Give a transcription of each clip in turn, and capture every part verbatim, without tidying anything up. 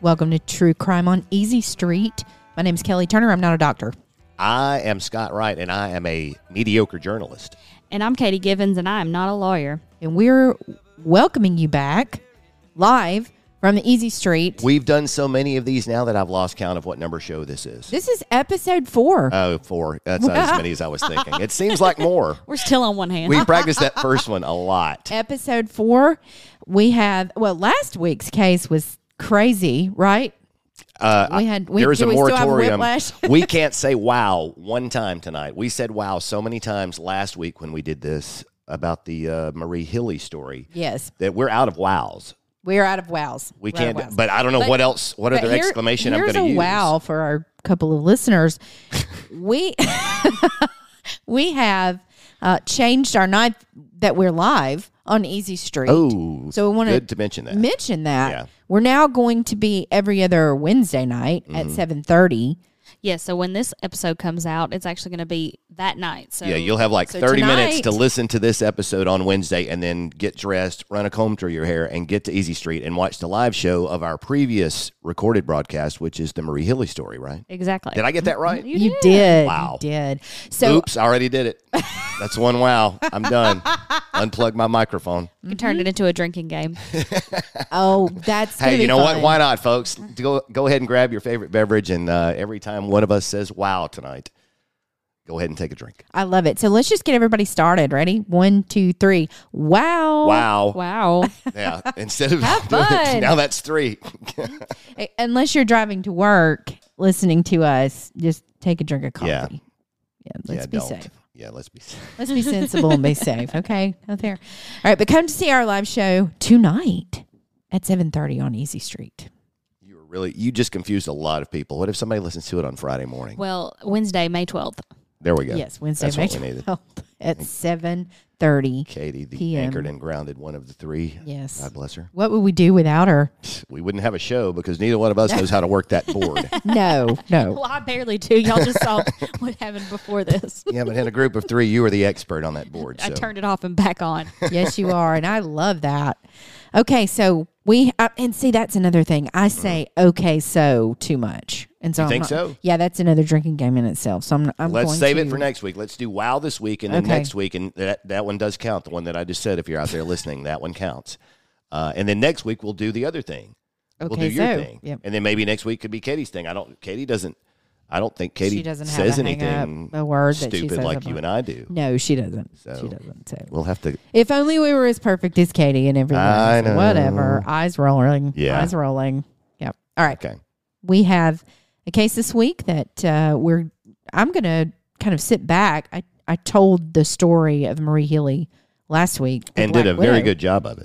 Welcome to True Crime on Easy Street. My name is Kelly Turner. I'm not a doctor. I am Scott Wright, and I am a mediocre journalist. And I'm Katie Givens, and I am not a lawyer. And we're welcoming you back live from the Easy Street. We've done so many of these now that I've lost count of what number show this is. This is episode four. Oh, four. That's not as many as I was thinking. It seems like more. We're still on one hand. We practiced that first one a lot. Episode four. We have, well, last week's case was crazy, right? Uh, we had. We, there is do a we moratorium. Still have We can't say wow one time tonight. We said wow so many times last week when we did this about the uh, Marie Hilly story. Yes. That we're out of wows. We're out of wows. We We're can't, wows. but I don't know But- what else, what other But here- exclamation I'm here's going to a use. wow for our couple of listeners. we we have uh, changed our night that we're live on Easy Street. Oh, so we want good to mention that. Mention that Yeah. we're now going to be every other Wednesday night Mm-hmm. at seven thirty. Yeah, so when this episode comes out, it's actually going to be that night. So Yeah, you'll have like So thirty minutes tonight- to listen to this episode on Wednesday and then get dressed, run a comb through your hair, and get to Easy Street and watch the live show of our previous recorded broadcast, which is the Marie Hilly story, right? Exactly. Did I get that right? You You did. did. Wow. You did. So Oops, I already did it. That's one wow. I'm done. Unplug my microphone. You can turn it into a drinking game. oh, that's gonna Hey, be you know fun. what? Why not, folks? Go, go ahead and grab your favorite beverage, and uh, every time one of us says wow tonight, go ahead and take a drink. I love it. So let's just get everybody started. Ready? One, two, three. Wow. Wow. Wow. Yeah. Instead of Have doing it, fun. now that's three. Hey, unless you're driving to work, listening to us, just take a drink of coffee. Yeah. Yeah, let's yeah, be don't. safe. Yeah, let's be safe. Let's be sensible and be safe. Okay, out there. All right, but come to see our live show tonight at seven thirty on Easy Street. You were really, you just confused a lot of people. What if somebody listens to it on Friday morning? Well, Wednesday, May twelfth. There we go. Yes, Wednesday, That's May what we needed. twelfth at seven thirty. Katie, the P M. anchored and grounded one of the three. Yes. God bless her. What would we do without her? We wouldn't have a show because neither one of us knows how to work that board. No, no. Well, I barely do. Y'all just saw what happened before this. Yeah, but in a group of three, you were the expert on that board. I So. turned it off and back on. Yes, you are, and I love that. Okay, so we uh, and see that's another thing. I say okay, so too much, and so You I'm think not- so? Yeah, that's another drinking game in itself. So I'm. I'm Let's going save to, it for next week. Let's do wow this week and then Okay. next week. And that, that one does count. The one that I just said, if you're out there listening, that one counts. Uh, and then next week, we'll do the other thing. we'll Okay, do your so, thing. yep. And then maybe next week could be Katie's thing. I don't, Katie doesn't, I don't think Katie She doesn't have says a hang anything up, a word that she stupid says like about- you and I do. No, she doesn't. So, she doesn't. So. We'll have to, If only we were as perfect as Katie and everything. I know. Whatever. Eyes rolling. Yeah. Eyes rolling. Yep. All right. okay. We have a case this week that uh, we're. I'm going to kind of sit back. I, I told the story of Marie Hilly last week. the And did Black a very Widow. good job of it.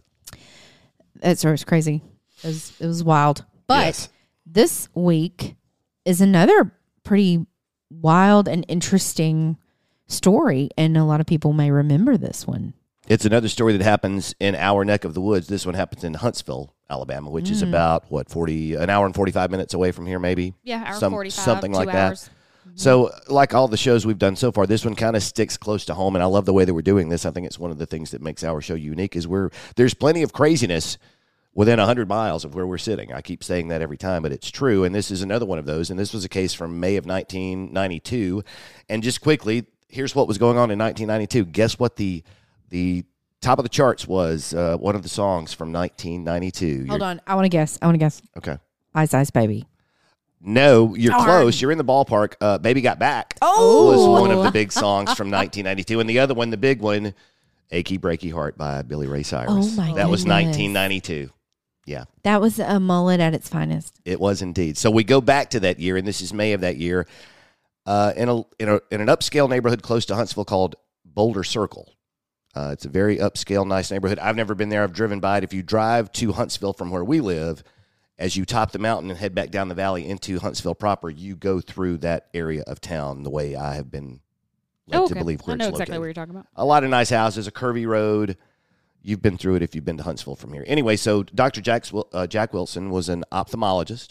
That story was crazy. It was, it was wild. But Yes. this week is another pretty wild and interesting story, and a lot of people may remember this one. It's another story that happens in our neck of the woods. This one happens in Huntsville, Alabama, which Mm. is about, what, forty, an hour and forty-five minutes away from here, maybe? Yeah, hour Some- forty-five, something two like hours. that. So, like all the shows we've done so far, this one kind of sticks close to home, and I love the way that we're doing this. I think it's one of the things that makes our show unique is we're there's plenty of craziness within one hundred miles of where we're sitting. I keep saying that every time, but it's true, and this is another one of those, and this was a case from May of nineteen ninety-two. And just quickly, here's what was going on in nineteen ninety-two. Guess what the the top of the charts was, uh, one of the songs from nineteen ninety-two. Hold on. I want to guess. I want to guess. Okay. Ice Ice Baby. No, you're Darn. close. You're in the ballpark. Uh, Baby Got Back Oh. was one of the big songs from nineteen ninety-two. And the other one, the big one, Achy Breaky Heart by Billy Ray Cyrus. Oh, my That was goodness. nineteen ninety-two. Yeah, That was a mullet at its finest. it was indeed. So we go back to that year, and this is May of that year, uh, in, a, in, a, in an upscale neighborhood close to Huntsville called Boulder Circle. Uh, it's a very upscale, nice neighborhood. I've never been there. I've driven by it. If you drive to Huntsville from where we live, as you top the mountain and head back down the valley into Huntsville proper, you go through that area of town the way I have been led Oh, to okay. believe where I know it's exactly located. what you're talking about. A lot of nice houses, a curvy road. You've been through it if you've been to Huntsville from here. Anyway, so Doctor Jack's, uh, Jack Wilson was an ophthalmologist.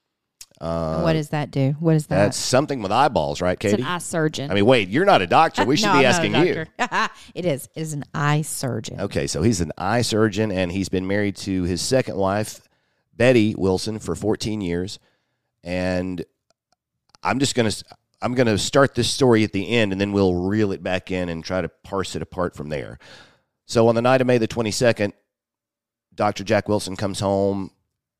Uh, what does that do? What is that? That's something with eyeballs, right, It's Katie? an eye surgeon. I mean, wait, you're not a doctor. We should No, be I'm not a asking you. doctor. It is. It is an eye surgeon. Okay, so he's an eye surgeon, and he's been married to his second wife, Betty Wilson for fourteen years. And I'm just going to I'm going to start this story at the end, and then we'll reel it back in and try to parse it apart from there. So on the night of May the twenty-second, Doctor Jack Wilson comes home.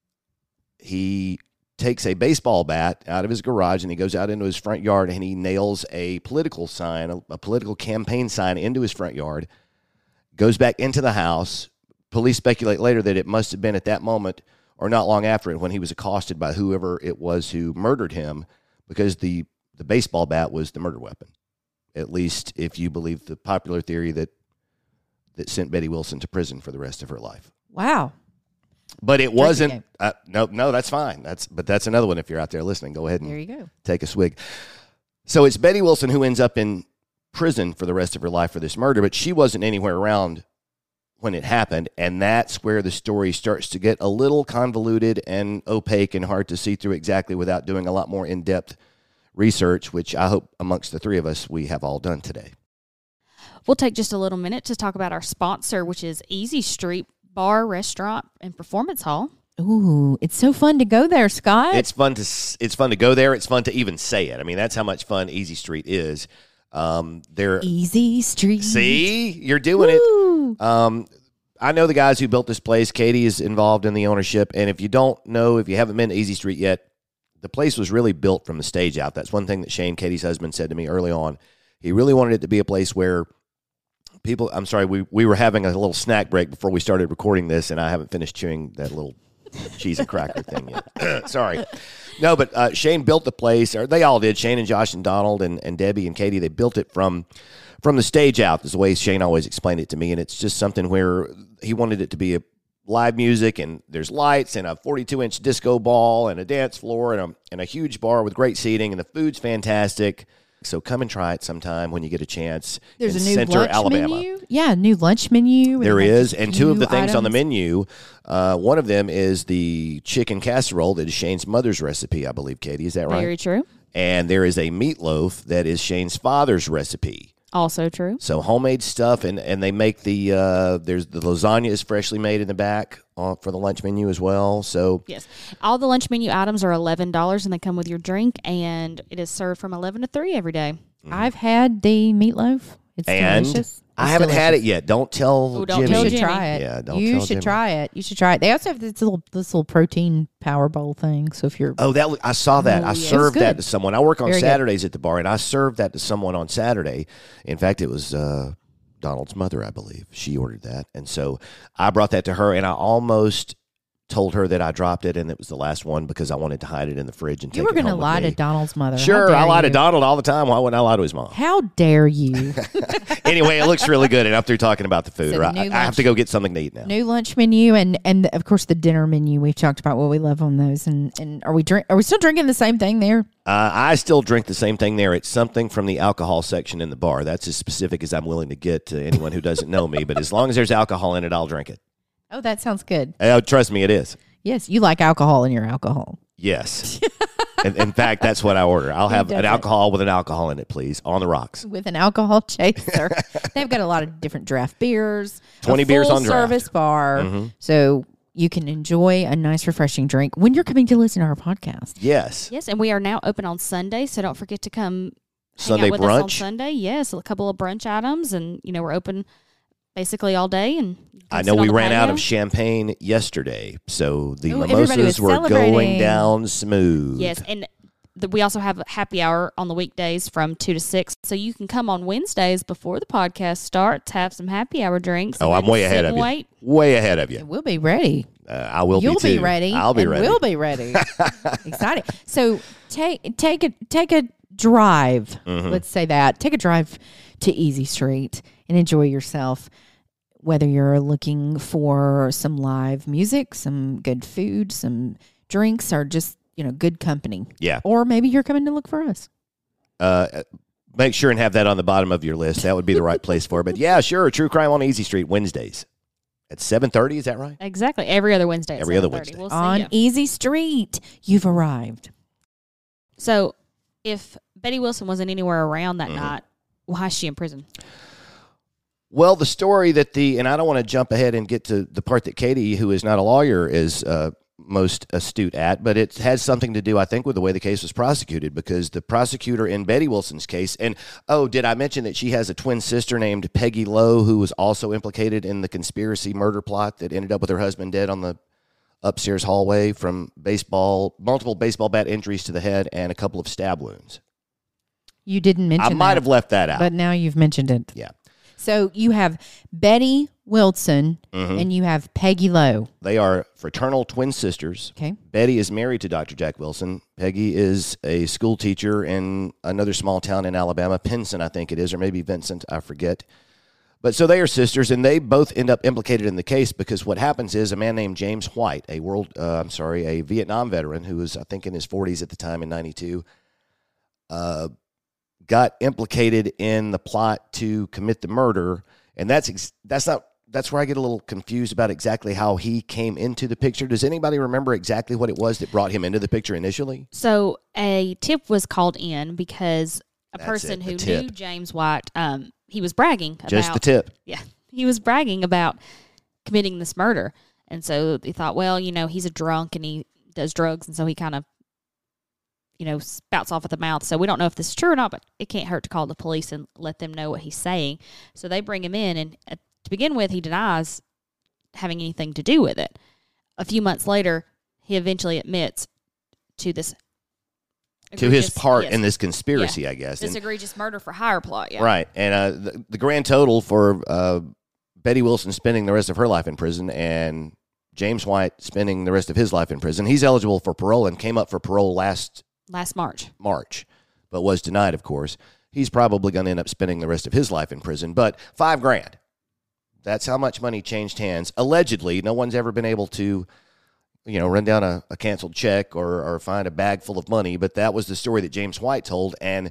He takes a baseball bat out of his garage, and he goes out into his front yard, and he nails a political sign, a, a political campaign sign into his front yard, goes back into the house. Police speculate later that it must have been at that moment or not long after it when he was accosted by whoever it was who murdered him, because the, the baseball bat was the murder weapon, at least if you believe the popular theory that that sent Betty Wilson to prison for the rest of her life. Wow. But it Drinking wasn't. game. Uh, no, no, that's fine. That's but that's another one. If you're out there listening, go ahead and There you go. take a swig. So it's Betty Wilson who ends up in prison for the rest of her life for this murder, but she wasn't anywhere around when it happened, and that's where the story starts to get a little convoluted and opaque and hard to see through exactly without doing a lot more in-depth research, which I hope amongst the three of us we have all done today. We'll take just a little minute to talk about our sponsor, which is Easy Street Bar, Restaurant, and Performance Hall. Ooh, it's so fun to go there, Scott. It's fun to it's fun to go there. It's fun to even say it. I mean, that's how much fun Easy Street is. Um, they're Easy Street. see, you're doing Woo. it. Um, I know the guys who built this place. Katie is involved in the ownership, and if you don't know, if you haven't been to Easy Street yet, the place was really built from the stage out. That's one thing that Shane, Katie's husband, said to me early on. He really wanted it to be a place where people, I'm sorry, we, we were having a little snack break before we started recording this, and I haven't finished chewing that little cheese and cracker thing yet. Sorry. No, but uh, Shane built the place, or they all did, Shane and Josh and Donald and, and Debbie and Katie. They built it from from the stage out, is the way Shane always explained it to me, and it's just something where he wanted it to be a live music, and there's lights and a forty-two inch disco ball and a dance floor and a, and a huge bar with great seating, and the food's fantastic. So come and try it sometime when you get a chance. There's in a new Center, lunch Alabama. menu. Yeah, new lunch menu. There It has is, and two of new the things on the items. menu, uh, one of them is the chicken casserole that is Shane's mother's recipe, I believe, Katie. Is that right? Very true. And there is a meatloaf that is Shane's father's recipe. Also true. So homemade stuff, and, and they make the, uh, there's the lasagna is freshly made in the back uh, for the lunch menu as well. So Yes. All the lunch menu items are eleven dollars, and they come with your drink, and it is served from eleven to three every day. I've had the meatloaf. It's and delicious. I It's haven't had it delicious. yet. Don't tell Oh, don't Jimmy. tell You should Jimmy. try it. Yeah, don't you tell should Jimmy. try it. You should try it. They also have this little this little protein power bowl thing. So if you're Oh, that I saw that. Oh, I yeah. It was served that good. to someone. I work on Very good. Saturdays at the bar, and I served that to someone on Saturday. In fact, it was uh, Donald's mother, I believe. She ordered that, and so I brought that to her, and I almost told her that I dropped it, and it was the last one because I wanted to hide it in the fridge and you take were it going to home lie with to me. Donald's mother. How Sure, I dare lie to you. Donald all the time. Why wouldn't I lie to his mom? How dare you? Anyway, it looks really good, and I'm through talking about the food. So or the I, new I have lunch- to go get something to eat now. New lunch menu and and of course the dinner menu. We've talked about what we love on those. And and are we drink? Are we still drinking the same thing there? Uh, I still drink the same thing there. It's something from the alcohol section in the bar. That's as specific as I'm willing to get to anyone who doesn't know me. But as long as there's alcohol in it, I'll drink it. Oh, that sounds good. Uh, trust me, it is. Yes, you like alcohol in your alcohol. Yes. in, in fact, that's what I order. I'll have does an it? alcohol with an alcohol in it, please, on the rocks. With an alcohol chaser. They've got a lot of different draft beers. twenty a beers full on draft. service bar. Mhm. So you can enjoy a nice, refreshing drink when you're coming to listen to our podcast. Yes. Yes, and we are now open on Sunday, so don't forget to come hang Sunday out with us on brunch. Sunday. Yes, a couple of brunch items, and you know we're open basically all day. And you can I sit know on we the ran out patio. of champagne yesterday, so the Ooh, everybody mimosas was were going celebrating. down smooth. Yes, and the, we also have a happy hour on the weekdays from two to six, so you can come on Wednesdays before the podcast starts, have some happy hour drinks. Oh, and I'm then way sit ahead and of you. Wait. Way ahead of you. We'll be ready. Uh, I will You'll be be too. ready. I'll be and ready. We'll be ready. Exciting. So take take a take a drive. Mm-hmm. Let's say that. Take a drive to Easy Street and enjoy yourself. Whether you're looking for some live music, some good food, some drinks, or just you know good company. Yeah. Or maybe you're coming to look for us. Uh, make sure and have that on the bottom of your list. That would be the right place for it. But yeah, sure. True Crime on Easy Street Wednesdays at seven thirty. Is that right? Exactly. Every other Wednesday. At Every other seven thirty. Wednesday. We'll see On ya. Easy Street, you've arrived. So, if Betty Wilson wasn't anywhere around that Mm-hmm. night, why is she in prison? Well, the story that the, and I don't want to jump ahead and get to the part that Katie, who is not a lawyer, is uh, most astute at, but it has something to do, I think, with the way the case was prosecuted, because the prosecutor in Betty Wilson's case, and oh, did I mention that she has a twin sister named Peggy Lowe, who was also implicated in the conspiracy murder plot that ended up with her husband dead on the upstairs hallway from baseball, multiple baseball bat injuries to the head and a couple of stab wounds. You didn't mention I might that, have left that out. but now you've mentioned it. Yeah. So you have Betty Wilson Mhm. and you have Peggy Lowe. They are fraternal twin sisters. Okay. Betty is married to Doctor Jack Wilson. Peggy is a school teacher in another small town in Alabama, Pinson, I think it is, or maybe Vincent, I forget. But so they are sisters, and they both end up implicated in the case because what happens is a man named James White, a world, uh, I'm sorry, a Vietnam veteran who was, I think, in his forties at the time in ninety-two, uh, got implicated in the plot to commit the murder, and that's ex- that's not that's where I get a little confused about exactly how he came into the picture. Does anybody remember exactly what it was that brought him into the picture initially? So a tip was called in because a That's person it, who the tip. knew James White, um, he was bragging about Just the tip. Yeah, he was bragging about committing this murder, and so they thought, well, you know, he's a drunk and he does drugs, and so he kind of, you know, spouts off at the mouth. So we don't know if this is true or not, but it can't hurt to call the police and let them know what he's saying. So they bring him in, and uh, to begin with, he denies having anything to do with it. A few months later, he eventually admits to this To his egregious- part yes, in this conspiracy, I guess. this And- egregious murder for hire plot. Yeah, Right. And uh, the, the grand total for uh, Betty Wilson spending the rest of her life in prison and James White spending the rest of his life in prison, he's eligible for parole and came up for parole last last March. March, but was denied, of course. He's probably going to end up spending the rest of his life in prison, but five grand. That's how much money changed hands. Allegedly, no one's ever been able to, you know, run down a, a canceled check or, or find a bag full of money, but that was the story that James White told, and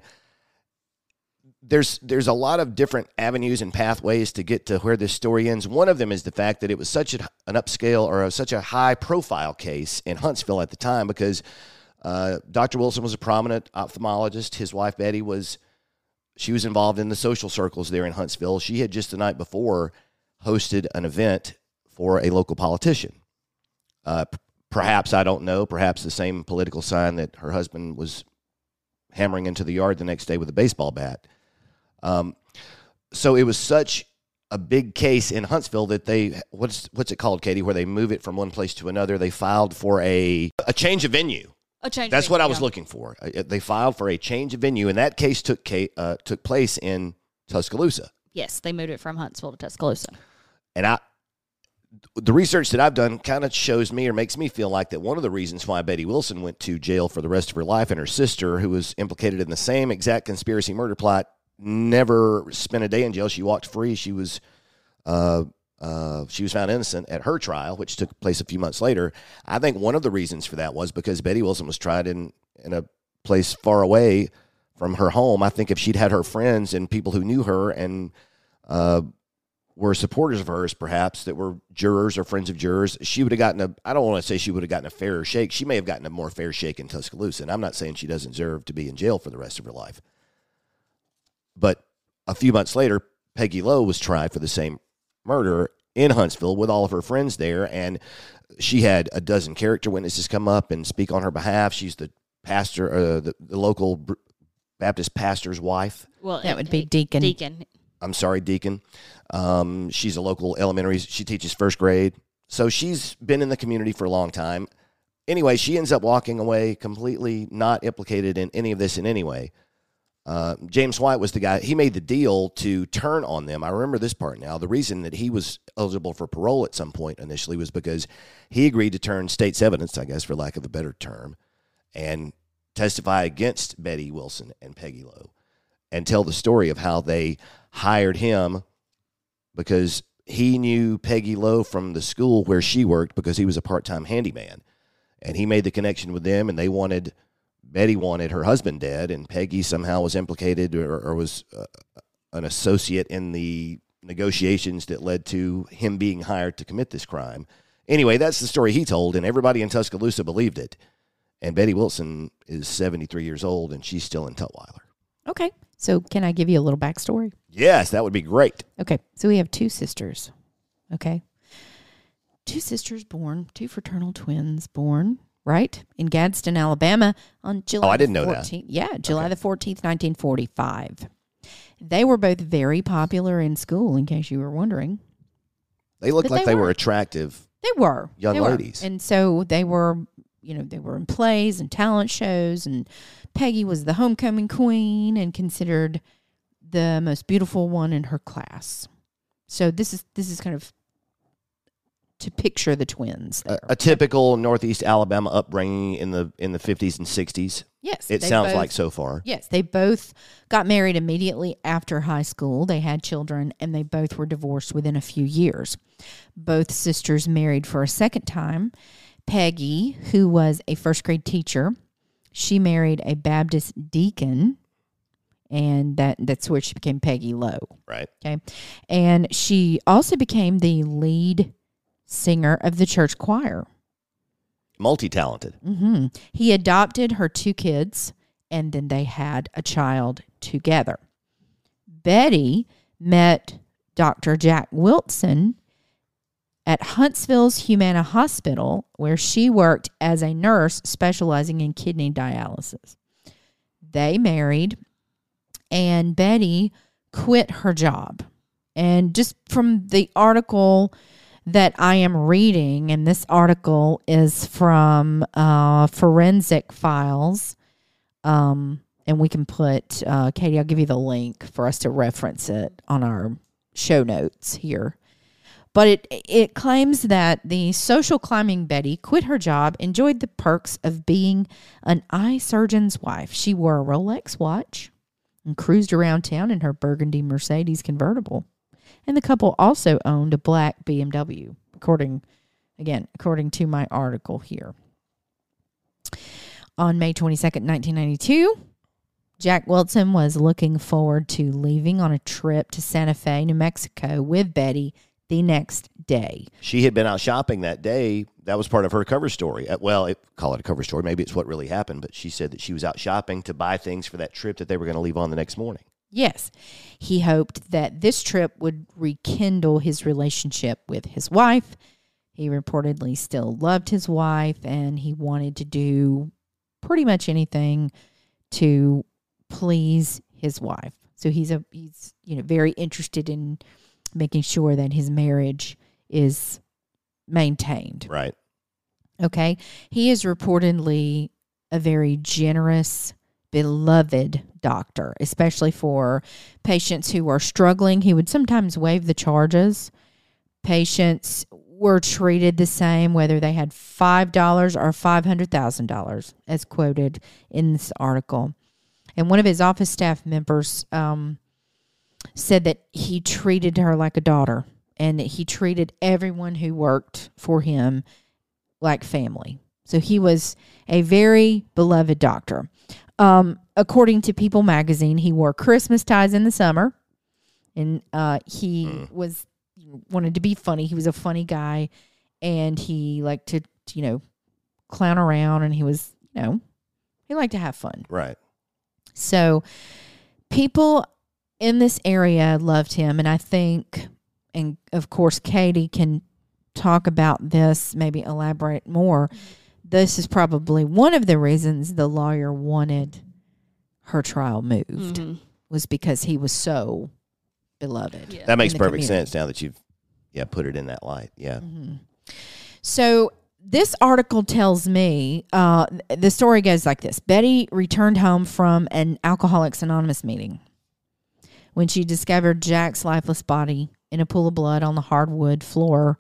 there's there's a lot of different avenues and pathways to get to where this story ends. One of them is the fact that it was such a, an upscale or a, such a high-profile case in Huntsville at the time because uh, Doctor Wilson was a prominent ophthalmologist. His wife, Betty, was she was involved in the social circles there in Huntsville. She had just the night before hosted an event for a local politician. Uh, p- perhaps, I don't know, perhaps the same political sign that her husband was hammering into the yard the next day with a baseball bat. Um, so it was such a big case in Huntsville that they, what's what's it called, Katie, where they move it from one place to another? They filed for a, a change of venue. A change. That's of what I venue, was yeah. looking for. Uh, They filed for a change of venue, and that case took ca- uh, took place in Tuscaloosa. Yes, they moved it from Huntsville to Tuscaloosa. And I, the research that I've done kind of shows me or makes me feel like that one of the reasons why Betty Wilson went to jail for the rest of her life and her sister, who was implicated in the same exact conspiracy murder plot, never spent a day in jail. She walked free. She was, uh, uh, she was found innocent at her trial, which took place a few months later. I think one of the reasons for that was because Betty Wilson was tried in in a place far away from her home. I think if she'd had her friends and people who knew her and uh, were supporters of hers, perhaps, that were jurors or friends of jurors, she would have gotten a, I don't want to say she would have gotten a fairer shake. She may have gotten a more fair shake in Tuscaloosa. And I'm not saying she doesn't deserve to be in jail for the rest of her life. But a few months later, Peggy Lowe was tried for the same murder in Huntsville with all of her friends there. And she had a dozen character witnesses come up and speak on her behalf. She's the pastor, uh, the, the local Baptist pastor's wife. Well, That it- would be it- Deacon. Deacon. I'm sorry, Deacon. Um, she's a local elementary. She teaches first grade. So she's been in the community for a long time. Anyway, she ends up walking away completely not implicated in any of this in any way. Uh, James White was the guy. He made the deal to turn on them. I remember this part now. The reason that he was eligible for parole at some point initially was because he agreed to turn state's evidence, I guess, for lack of a better term, and testify against Betty Wilson and Peggy Lowe and tell the story of how they hired him because he knew Peggy Lowe from the school where she worked because he was a part-time handyman. And he made the connection with them, and they wanted, Betty wanted her husband dead, and Peggy somehow was implicated or, or was uh, an associate in the negotiations that led to him being hired to commit this crime. Anyway, that's the story he told, and everybody in Tuscaloosa believed it. And Betty Wilson is seventy-three years old, and she's still in Tutwiler. Okay. So can I give you a little backstory? Yes, that would be great. Okay. So we have two sisters. Okay. two sisters born, two fraternal twins born, right? In Gadsden, Alabama on July Oh, I didn't the know that. fourteenth. Yeah, July Okay. the fourteenth, nineteen forty-five. They were both very popular in school, in case you were wondering. They looked But like they they were were. attractive. They were. Young They were. ladies. And so they were, you know, they were in plays and talent shows, and Peggy was the homecoming queen and considered the most beautiful one in her class. So this is this is kind of to picture the twins A, there. a typical Northeast Alabama upbringing in the in the fifties and sixties. Yes. It they sounds both- like so far. Yes, they both got married immediately after high school. They had children, and they both were divorced within a few years. Both sisters married for a second time. Peggy, who was a first grade teacher, she married a Baptist deacon, and that, that's where she became Peggy Lowe. Right. Okay. And she also became the lead singer of the church choir. Multi-talented. hmm He adopted her two kids, and then they had a child together. Betty met Doctor Jack Wilson at Huntsville's Humana Hospital, where she worked as a nurse specializing in kidney dialysis. They married, and Betty quit her job. And just from the article that I am reading, and this article is from uh, Forensic Files, um, and we can put, uh, Katie, I'll give you the link for us to reference it on our show notes here. But it it claims that the social climbing Betty quit her job, enjoyed the perks of being an eye surgeon's wife. She wore a Rolex watch and cruised around town in her burgundy Mercedes convertible. And the couple also owned a black B M W, according, again, according to my article here. On May twenty-second, nineteen ninety-two, Jack Wilson was looking forward to leaving on a trip to Santa Fe, New Mexico with Betty the next day. She had been out shopping that day. That was part of her cover story. Uh, Well, it, call it a cover story. Maybe it's what really happened. But she said that she was out shopping to buy things for that trip that they were going to leave on the next morning. Yes, he hoped that this trip would rekindle his relationship with his wife. He reportedly still loved his wife, and he wanted to do pretty much anything to please his wife. So he's a he's you know very interested in making sure that his marriage is maintained. Right. Okay. He is reportedly a very generous, beloved doctor, especially for patients who are struggling. He would sometimes waive the charges. Patients were treated the same whether they had five dollars or five hundred thousand dollars, as quoted in this article. And one of his office staff members um, said that he treated her like a daughter, and he treated everyone who worked for him like family. So he was a very beloved doctor. Um, according to People magazine, he wore Christmas ties in the summer, and uh, he Mm. was wanted to be funny. He was a funny guy, and he liked to, you know, clown around, and he was, you know, he liked to have fun. Right. So people in this area loved him, and I think, and of course, Katie can talk about this, maybe elaborate more. This is probably one of the reasons the lawyer wanted her trial moved, Mm-hmm. was because he was so beloved. Yeah. That makes in the perfect community. sense now that you've yeah put it in that light. Yeah. Mm-hmm. So this article tells me, uh, the story goes like this. Betty returned home from an Alcoholics Anonymous meeting when she discovered Jack's lifeless body in a pool of blood on the hardwood floor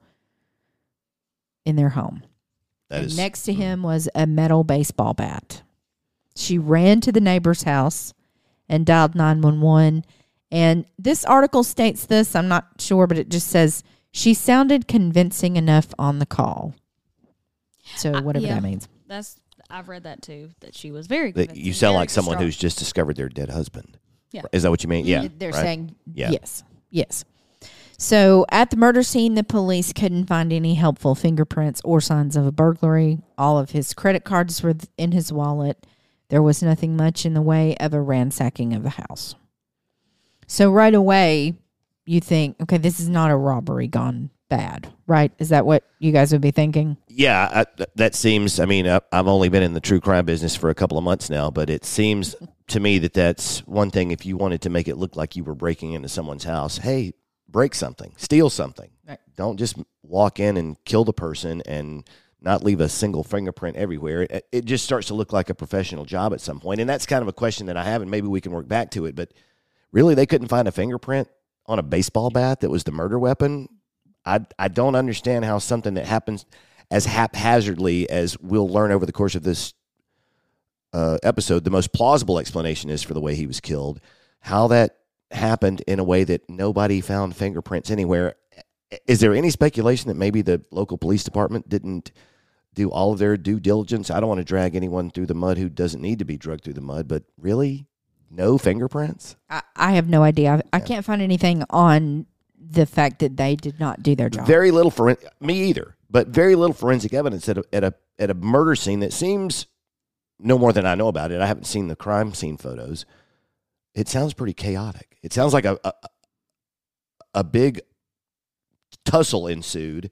in their home. That And is next to him was a metal baseball bat. She ran to the neighbor's house and dialed nine one one. And this article states this, I'm not sure, but it just says she sounded convincing enough on the call. So Uh, whatever yeah. that means. That's I've read that too. That she was very. that convincing, you sound very like someone distraught. who's just discovered their dead husband. Yeah. Is that what you mean? Yeah. They're right? saying Yeah. yes. Yes. So at the murder scene, the police couldn't find any helpful fingerprints or signs of a burglary. All of his credit cards were th- in his wallet. There was nothing much in the way of a ransacking of the house. So right away, you think, okay, this is not a robbery gone bad, right? Is that what you guys would be thinking? Yeah, I, th- that seems, I mean, I, I've only been in the true crime business for a couple of months now, but it seems to me that that's one thing. If you wanted to make it look like you were breaking into someone's house, hey, break something, steal something. Right. Don't just walk in and kill the person and not leave a single fingerprint everywhere. It, it just starts to look like a professional job at some point. And that's kind of a question that I have, and maybe we can work back to it. But really, they couldn't find a fingerprint on a baseball bat that was the murder weapon? I, I don't understand how something that happens as haphazardly as we'll learn over the course of this uh, episode, the most plausible explanation is for the way he was killed, how that happened in a way that nobody found fingerprints anywhere. Is there any speculation that maybe the local police department didn't do all of their due diligence? I don't want to drag anyone through the mud who doesn't need to be dragged through the mud, but really? No fingerprints? I, I have no idea. I, I can't find anything on the fact that they did not do their job. Very little forensic, me either, but very little forensic evidence at a, at a at a murder scene that seems, no more than I know about it. I haven't seen the crime scene photos. It sounds pretty chaotic. It sounds like a a, a big tussle ensued.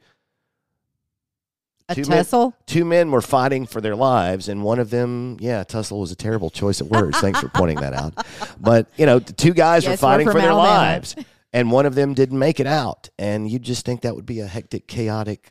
A two tussle? Men, two men were fighting for their lives, and one of them, yeah, tussle was a terrible choice of words. Thanks for pointing that out. But, you know, the two guys Yes, were fighting we're for from their Alabama. lives, and one of them didn't make it out. And you just think that would be a hectic, chaotic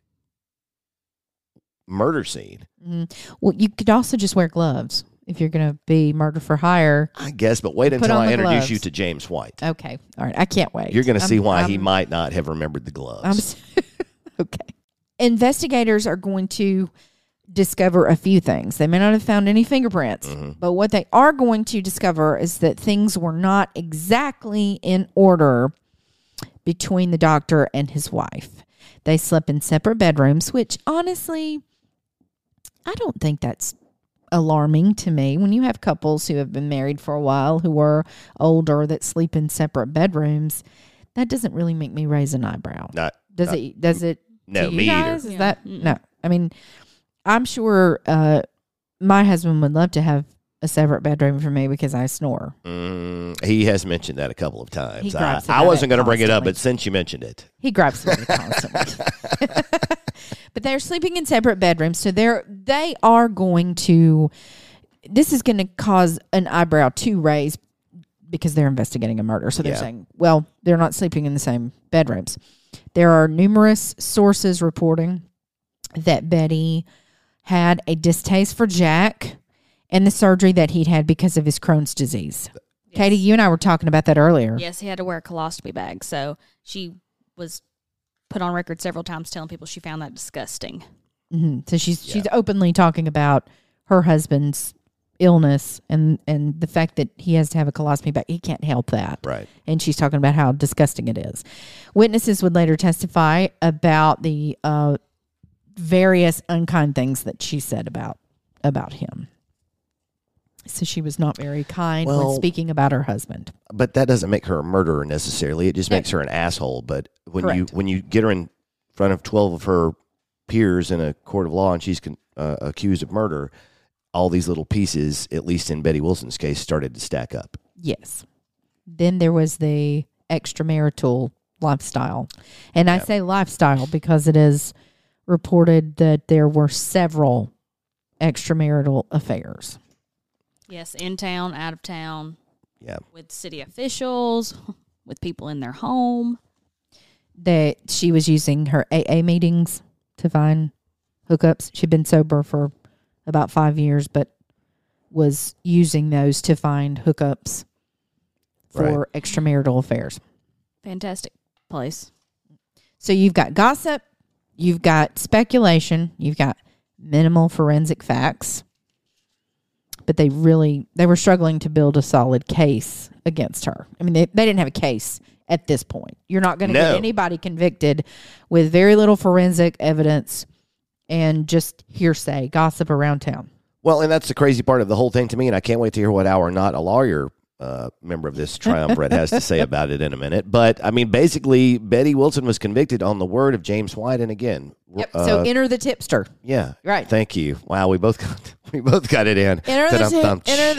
murder scene. Mm. Well, you could also just wear gloves if you're going to be murder for hire. I guess, but wait Put until on I the introduce gloves. you to James White. Okay. All right. I can't wait. You're going to I'm- see why he I'm- might not have remembered the gloves. I'm s- okay. Investigators are going to discover a few things. They may not have found any fingerprints, Mm-hmm. but what they are going to discover is that things were not exactly in order between the doctor and his wife. They slept in separate bedrooms, which honestly, I don't think that's alarming to me. When you have couples who have been married for a while who are older that sleep in separate bedrooms, that doesn't really make me raise an eyebrow. Not, Does not- it? Does it? No, to you me either. guys? Is Yeah. that Mm-mm. no? I mean, I'm sure uh, my husband would love to have a separate bedroom for me because I snore. Mm, he has mentioned that a couple of times. He I, gripes I about wasn't it going to bring it up, constantly. but since you mentioned it, He gripes with me constantly. But they're sleeping in separate bedrooms, so they're they are going to. This is going to cause an eyebrow to raise because they're investigating a murder. So they're Yeah. saying, well, they're not sleeping in the same bedrooms. There are numerous sources reporting that Betty had a distaste for Jack and the surgery that he'd had because of his Crohn's disease. Yes. Katie, you and I were talking about that earlier. Yes, he had to wear a colostomy bag. So she was put on record several times telling people she found that disgusting. hmm So she's Yeah. she's openly talking about her husband's illness and and the fact that he has to have a colostomy bag. He can't help that. right? And she's talking about how disgusting it is. Witnesses would later testify about the uh, various unkind things that she said about about him. So she was not very kind when Well- speaking about her husband. But that doesn't make her a murderer necessarily. It just Yeah. makes her an asshole. But when you Correct. when you get her in front of twelve of her peers in a court of law and she's con- uh, accused of murder, all these little pieces, at least in Betty Wilson's case, started to stack up. Yes. Then there was the extramarital lifestyle. And I Yeah. say lifestyle because it is reported that there were several extramarital affairs. Yes, in town, out of town, Yeah. with city officials, with people in their home. That she was using her A A meetings to find hookups. She'd been sober for about five years, but was using those to find hookups for extramarital affairs. Fantastic place. So you've got gossip, you've got speculation, you've got minimal forensic facts, but they really they were struggling to build a solid case against her. I mean, they, they didn't have a case at this point. You're not going to No. get anybody convicted with very little forensic evidence and just hearsay, gossip around town. Well, and that's the crazy part of the whole thing to me, and I can't wait to hear what our not a lawyer uh, member of this triumvirate has to say about it in a minute. But, I mean, basically, Betty Wilson was convicted on the word of James White, and again, Yep. uh, so enter the tipster. yeah. Right. Thank you. Wow, we both got, we both got it in. Enter the, Ta-dum-thum. tip, enter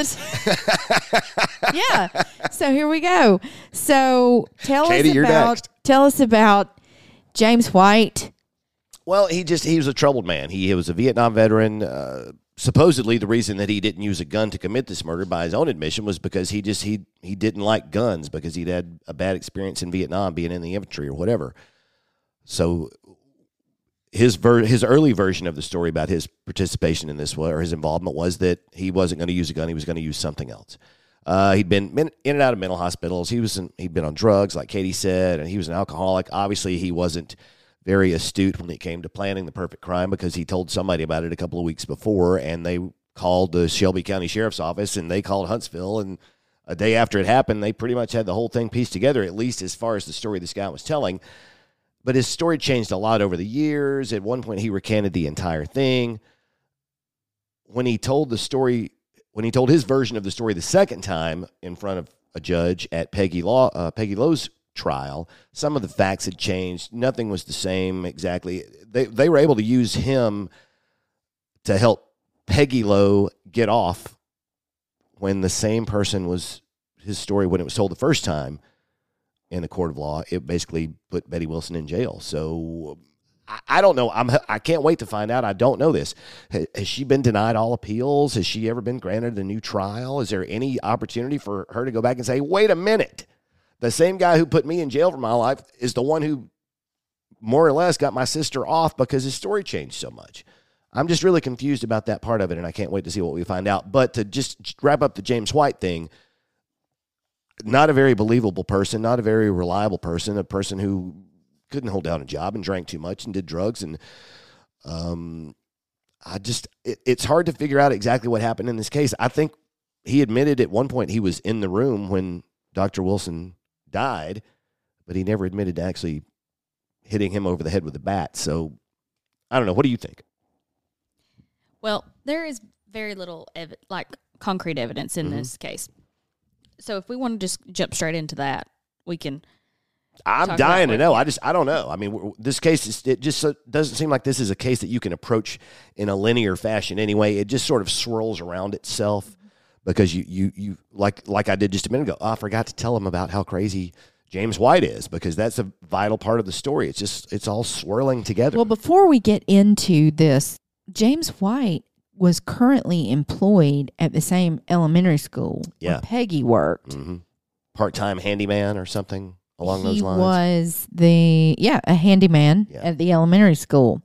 the t- yeah. So here we go. So tell Katie, us you're about next. tell us about James White. Well, he just he was a troubled man. He, he was a Vietnam veteran. Uh, supposedly, the reason that he didn't use a gun to commit this murder, by his own admission, was because he just he he didn't like guns because he'd had a bad experience in Vietnam, being in the infantry or whatever. So his ver- his early version of the story about his participation in this or his involvement was that he wasn't going to use a gun; he was going to use something else. Uh, he'd been in and out of mental hospitals. He was in, he'd been on drugs, like Katie said, and he was an alcoholic. Obviously, he wasn't very astute when it came to planning the perfect crime because he told somebody about it a couple of weeks before, and they called the Shelby County Sheriff's Office, and they called Huntsville, and a day after it happened, they pretty much had the whole thing pieced together, at least as far as the story this guy was telling. But his story changed a lot over the years. At one point, he recanted the entire thing. When he told the story, when he told his version of the story the second time in front of a judge at Peggy Law, uh, Peggy Lowe's trial, some of the facts had changed. Nothing was the same exactly. They they were able to use him to help Peggy Lowe get off when the same person was his story when it was told the first time in the court of law. It basically put Betty Wilson in jail. So I, I don't know. I'm I can't wait to find out. I don't know this. Has, has she been denied all appeals? Has she ever been granted a new trial? Is there any opportunity for her to go back and say, wait a minute, the same guy who put me in jail for my life is the one who more or less got my sister off because his story changed so much? I'm just really confused about that part of it, and I can't wait to see what we find out. But to just wrap up the James White thing, not a very believable person, not a very reliable person, a person who couldn't hold down a job and drank too much and did drugs. And um, I just, it, it's hard to figure out exactly what happened in this case. I think he admitted at one point he was in the room when Doctor Wilson died, but he never admitted to actually hitting him over the head with a bat. So I don't know. What do you think? Well, there is very little ev- like concrete evidence in mm-hmm. this case. So if we want to just jump straight into that, we can. I'm dying to know. I just, I don't know. I mean, this case, is, it just doesn't seem like this is a case that you can approach in a linear fashion anyway. It just sort of swirls around itself mm-hmm. because you, you, you, like, like I did just a minute ago, oh, I forgot to tell him about how crazy James White is, because that's a vital part of the story. It's just, it's all swirling together. Well, before we get into this, James White was currently employed at the same elementary school yeah. where Peggy worked. Mm-hmm. Part-time handyman or something along he those lines. He was the, yeah, a handyman yeah. at the elementary school.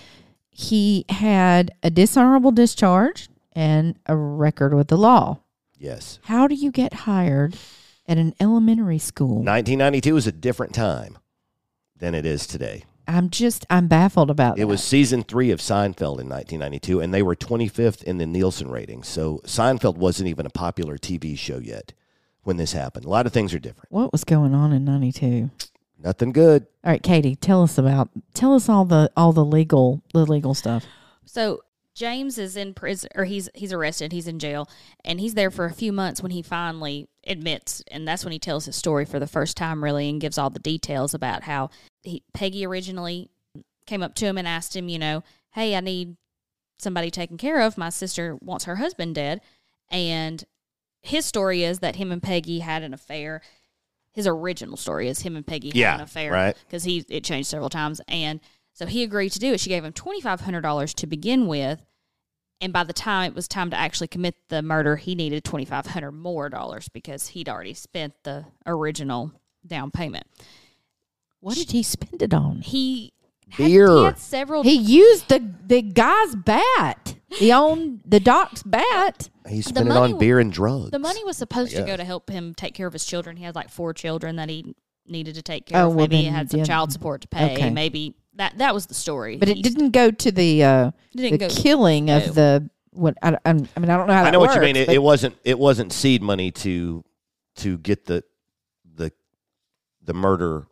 He had a dishonorable discharge and a record with the law. Yes. How do you get hired at an elementary school? nineteen ninety-two is a different time than it is today. I'm just, I'm baffled about it. It was season three of Seinfeld in nineteen ninety-two, and they were twenty-fifth in the Nielsen ratings. So Seinfeld wasn't even a popular T V show yet when this happened. A lot of things are different. What was going on in ninety-two? Nothing good. All right, Katie, tell us about, tell us all the, all the legal, the legal stuff. So James is in prison, or he's he's arrested. He's in jail, and he's there for a few months when he finally admits, and that's when he tells his story for the first time, really, and gives all the details about how he, Peggy originally came up to him and asked him, you know, hey, I need somebody taken care of. My sister wants her husband dead, and his story is that him and Peggy had an affair. His original story is him and Peggy yeah, had an affair, right? Because he it changed several times, and so he agreed to do it. She gave him twenty-five hundred dollars to begin with, and by the time it was time to actually commit the murder, he needed twenty-five hundred dollars more dollars because he'd already spent the original down payment. What did he spend it on? He had, beer. He had several. He used the the guy's bat. He owned the doc's bat. He spent it on beer and drugs. The money was supposed to go to help him take care of his children. He had like four children that he needed to take care oh, of. Well, maybe he then, had some yeah. child support to pay. Okay. Maybe that that was the story. But he, it didn't go to the uh, the go, killing no. of the what. I, I mean, I don't know how that I know works, what you mean. It, it wasn't. It wasn't seed money to to get the the the murder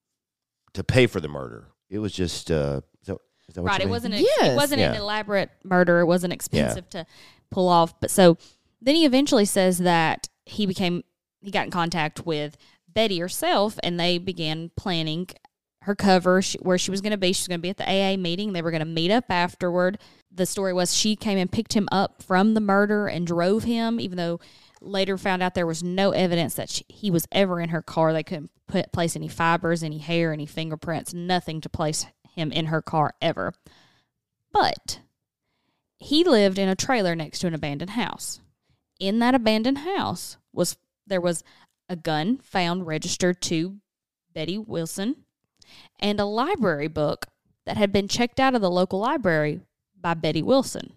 to pay for the murder. It was just. Uh, is that, is that what right. you It mean? wasn't. A, Yes. It wasn't Yeah. an elaborate murder. It wasn't expensive yeah. to pull off. But so then he eventually says that he became. He got in contact with Betty herself, and they began planning her cover, she, where she was going to be. She was going to be at the A A meeting. They were going to meet up afterward. The story was she came and picked him up from the murder and drove him, even though Later found out there was no evidence that she, he was ever in her car. They couldn't put, place any fibers, any hair, any fingerprints, nothing to place him in her car ever. But he lived in a trailer next to an abandoned house. In that abandoned house was there was a gun found registered to Betty Wilson and a library book that had been checked out of the local library by Betty Wilson.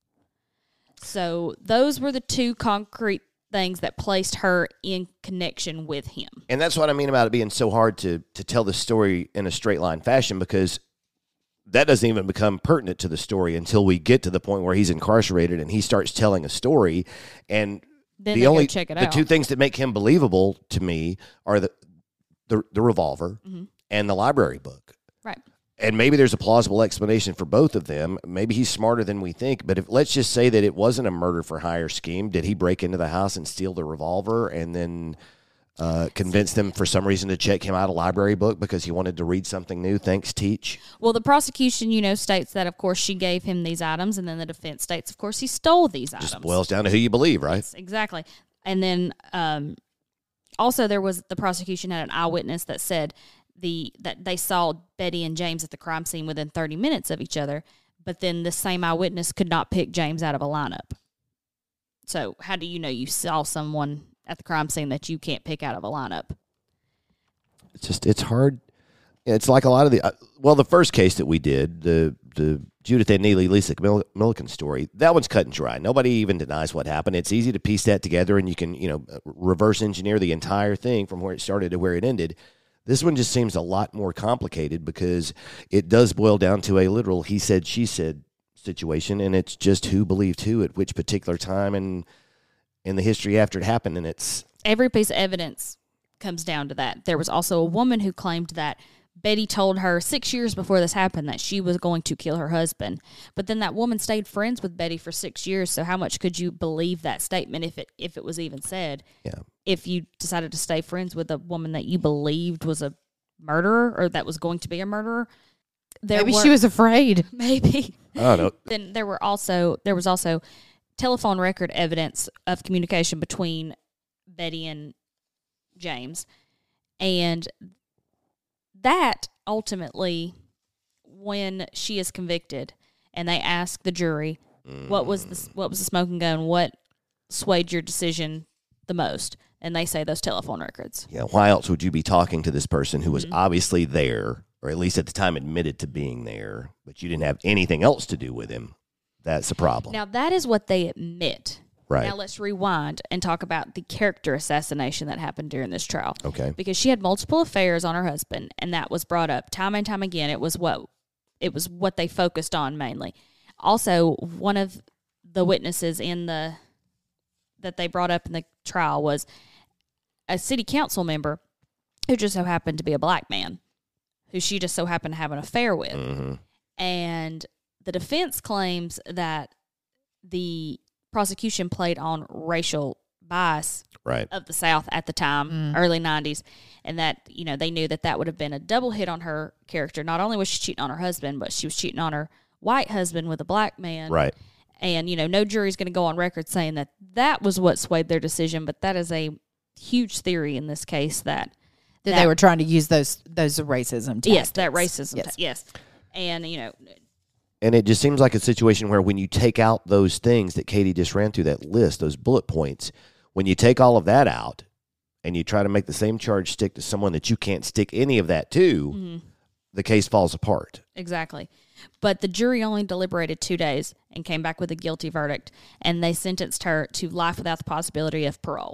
So those were the two concrete things that placed her in connection with him. And that's what I mean about it being so hard to to tell the story in a straight line fashion, because that doesn't even become pertinent to the story until we get to the point where he's incarcerated and he starts telling a story. And Then the they go only check it the out. two things that make him believable to me are the the, the revolver Mhm. and the library book. Right. And maybe there's a plausible explanation for both of them. Maybe he's smarter than we think. But if let's just say that it wasn't a murder for hire scheme. Did he break into the house and steal the revolver and then uh, convince them for some reason to check him out a library book because he wanted to read something new? Thanks, Teach. Well, the prosecution, you know, states that, of course, she gave him these items, and then the defense states, of course, he stole these items. Just boils down to who you believe, right? Yes, exactly. And then um, also there was the prosecution had an eyewitness that said the that they saw Betty and James at the crime scene within thirty minutes of each other, but then the same eyewitness could not pick James out of a lineup. So how do you know you saw someone at the crime scene that you can't pick out of a lineup? It's just it's hard. It's like a lot of the uh, well, the first case that we did, the the Judith and Neely Lisa Mil- Milliken story, that one's cut and dry. Nobody even denies what happened. It's easy to piece that together, and you can you know reverse engineer the entire thing from where it started to where it ended. This one just seems a lot more complicated because it does boil down to a literal he said, she said situation, and it's just who believed who at which particular time and in the history after it happened. And it's Every piece of evidence comes down to that. There was also a woman who claimed that Betty told her six years before this happened that she was going to kill her husband. But then that woman stayed friends with Betty for six years, so how much could you believe that statement if it if it was even said? yeah. If you decided to stay friends with a woman that you believed was a murderer or that was going to be a murderer, there Maybe were, she was afraid. maybe. I don't know. Then there were also there was also telephone record evidence of communication between Betty and James, and that ultimately, when she is convicted, and they ask the jury, "What was the what was the smoking gun? What swayed your decision the most?" And they say those telephone records. Yeah, why else would you be talking to this person who was obviously there, or at least at the time admitted to being there, but you didn't have anything else to do with him? That's a problem. Now that is what they admit. Right. Now let's rewind and talk about the character assassination that happened during this trial. Okay. Because she had multiple affairs on her husband, and that was brought up time and time again. It was what it was what they focused on mainly. Also, one of the witnesses in the that they brought up in the trial was a city council member who just so happened to be a black man, who she just so happened to have an affair with. Mm-hmm. And the defense claims that the prosecution played on racial bias Right. of the South at the time, early nineties, and that, you know, they knew that that would have been a double hit on her character. Not only was she cheating on her husband, but she was cheating on her white husband with a black man. Right. And, you know, no jury's going to go on record saying that that was what swayed their decision, but that is a huge theory in this case that That, that- they were trying to use those those racism tactics. yes, that racism. Yes. Yes. And, you know, And it just seems like a situation where when you take out those things that Katie just ran through, that list, those bullet points, when you take all of that out and you try to make the same charge stick to someone that you can't stick any of that to, mm-hmm. the case falls apart. exactly. But the jury only deliberated two days and came back with a guilty verdict, and they sentenced her to life without the possibility of parole